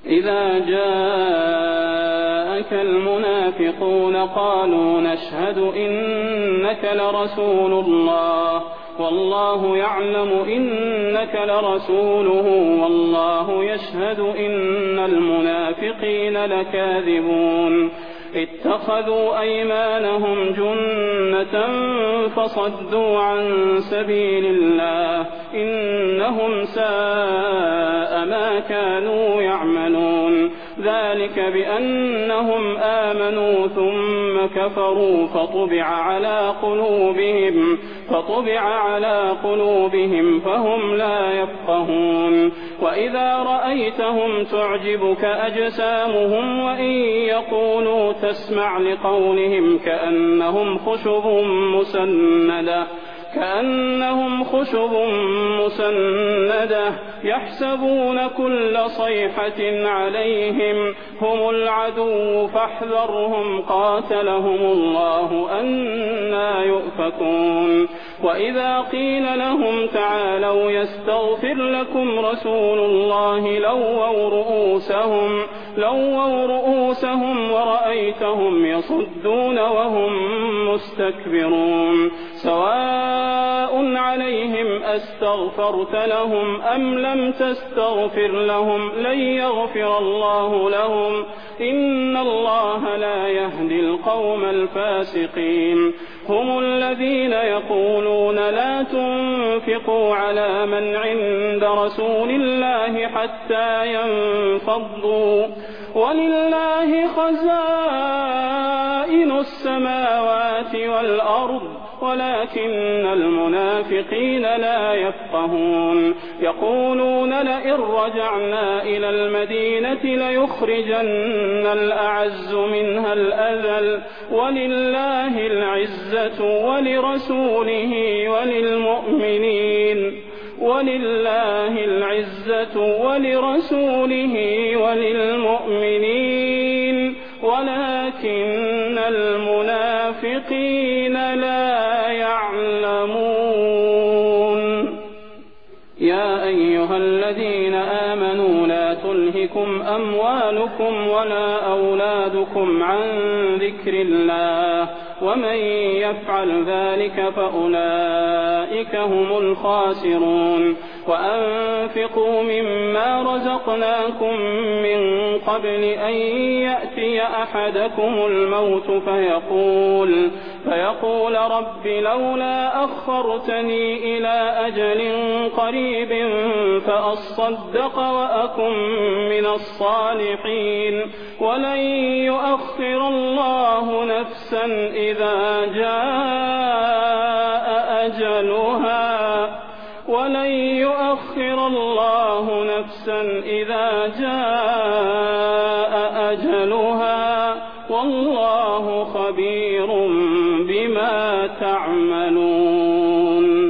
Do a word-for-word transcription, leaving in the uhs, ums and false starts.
إذا جاءك المنافقون قالوا نشهد إنك لرسول الله والله يعلم إنك لرسوله والله يشهد إن المنافقين لكاذبون اتخذوا أيمانهم جنة فصدوا عن سبيل الله إنهم ساء ما كانوا يعملون ذلك بأنهم آمنوا ثم كفروا فطبع على قلوبهم فطبع على قلوبهم فهم لا يفقهون وإذا رأيتهم تعجبك أجسامهم وإن يقولوا تسمع لقولهم كأنهم خشب مسندة كأنهم خشب مسندة يحسبون كل صيحة عليهم هم العدو فاحذرهم قاتلهم الله أنى يؤفكون وإذا قيل لهم تعالوا يستغفر لكم رسول الله لووا رؤوسهم لووا رؤوسهم ورأيتهم يصدون وهم مستكبرون سواء عليهم أستغفرت لهم أم لم تستغفر لهم لن يغفر الله لهم إن الله لا يهدي القوم الفاسقين هم الذين يقولون لا تنفقوا على من عند رسول الله حتى ينفضوا ولله خزائن السماوات والأرض ولكن المنافقين لا يفقهون يقولون لئن رجعنا إلى المدينة ليخرجن الأعز منها الأذل ولله العزة ولرسوله وللمؤمنين ولله العزة ولرسوله وللمؤمنين ولكن المنافقين لا يعلمون يا أيها الذين آمنوا لا تلهكم أموالكم ولا أولادكم عن ذكر الله ومن يفعل ذلك فأولئك هم الخاسرون وأنفقوا مما رزقناكم من قبل أن يأتي أحدكم الموت فيقول فيقول رب لولا أخرتني إلى أجل قريب فأصدق وأكن من الصالحين ولن يؤخر الله نفسا إذا جاء أجلها ولن يؤخر الله نفسا إذا جاء أجلها والله خبير